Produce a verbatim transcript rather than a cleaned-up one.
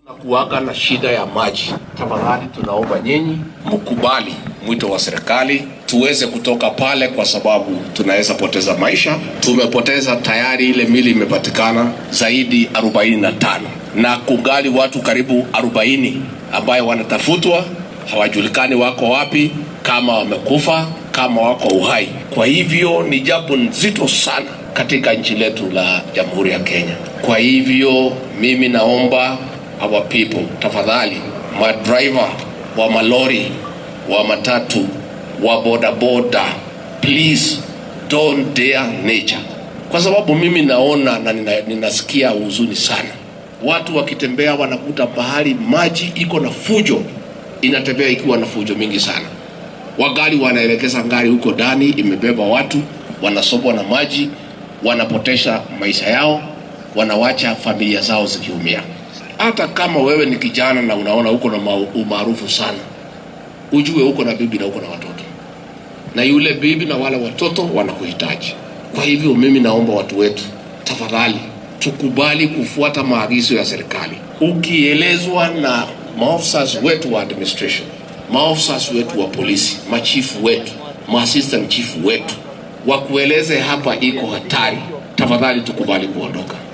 Kuwaga na shida ya maji. Tafadhali tunaomba nyinyi mkubali mwito wa serikali tuweze kutoka pale, kwa sababu tunaweza poteza maisha. Tumepoteza tayari, ile mili imepatikana zaidi arobaini na tano na kungali watu karibu arobaini ambayo wanatafutwa, hawajulikani wako wapi, kama wamekufa, kama wako uhai. Kwa hivyo ni jambo nzito sana katika nchi letu la Jamhuri ya Kenya. Kwa hivyo mimi naomba our people, tafadhali, madriver wa malori, wa matatu, wa boda boda, please don't dare nature. Kwa sababu mimi naona na nina, ninasikia huzuni sana. Watu wakitembea wanakuta pahali maji iko na fujo, inatembea ikiwa na fujo mingi sana. Wagali wanaelekeza gari huko ndani imebeba watu, wanasobwa na maji, wanapotesha maisha yao, wanawacha familia zao zikiumia. Hata kama wewe ni kijana na unaona uko na umaarufu sana, ujue uko na bibi na uko na watoto, na yule bibi na wale watoto wanakuhitaji. Kwa hivyo mimi naomba watu wetu, tafadhali tukubali kufuata maagizo ya serikali. Ukielezwa na maofisa wetu wa administration, maofisa wetu wa polisi, machifu wetu, maassistant chief wetu, wakueleze hapa iko hatari, tafadhali tukubali kuondoka.